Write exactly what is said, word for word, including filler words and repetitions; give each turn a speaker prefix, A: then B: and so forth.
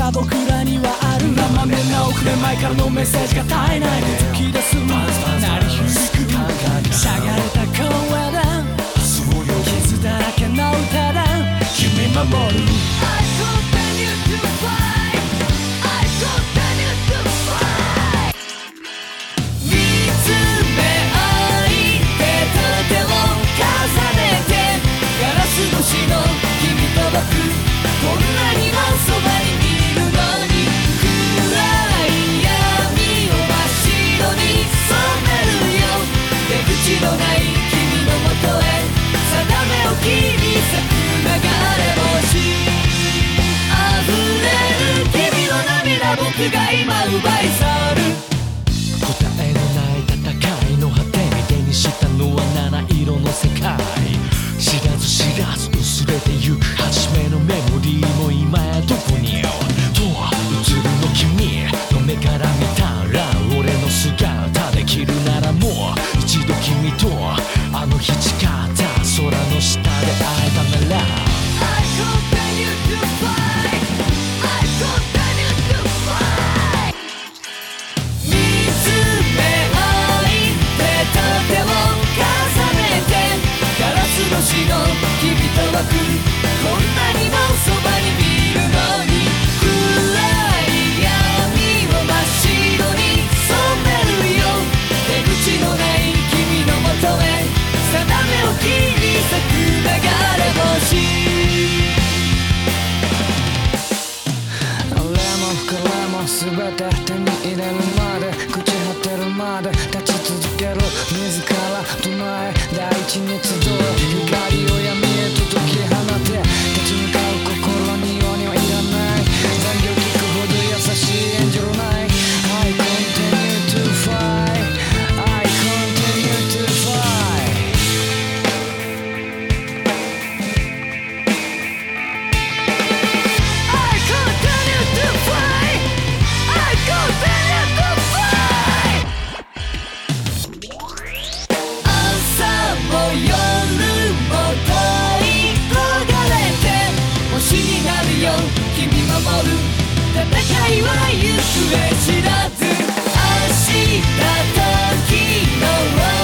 A: が僕らにはある。生めな遅れ前からのメッセージが絶えないで突き出す鳴り響くしゃがれた声だ傷だらけの歌だ君守る。僕が今奪い去る答えのない戦いの果てに手にしたのは七色の世界知らず知らず薄れてゆく初めのメモリーも今やどこにと映るの君の目から見たら俺の姿できるならもう一度君とあの日誓った空の下で会えたなら君とは来るこんなにもそばにいるのに暗い闇を真っ白に染めるよ出口のない君のもとへ定めを切り裂く流れ星俺も膨れも全て手に入れるまで朽ち果てるまで立ち続ける自ら唱え大地に集う光を闇へと解き放て立ち向かう心に鬼はいらない残業聞くほど優しいエンジェルない I continue to fight I continue to fight I continue to fight I continue to fight 朝も夜君守る戦いは行方知らず明日時の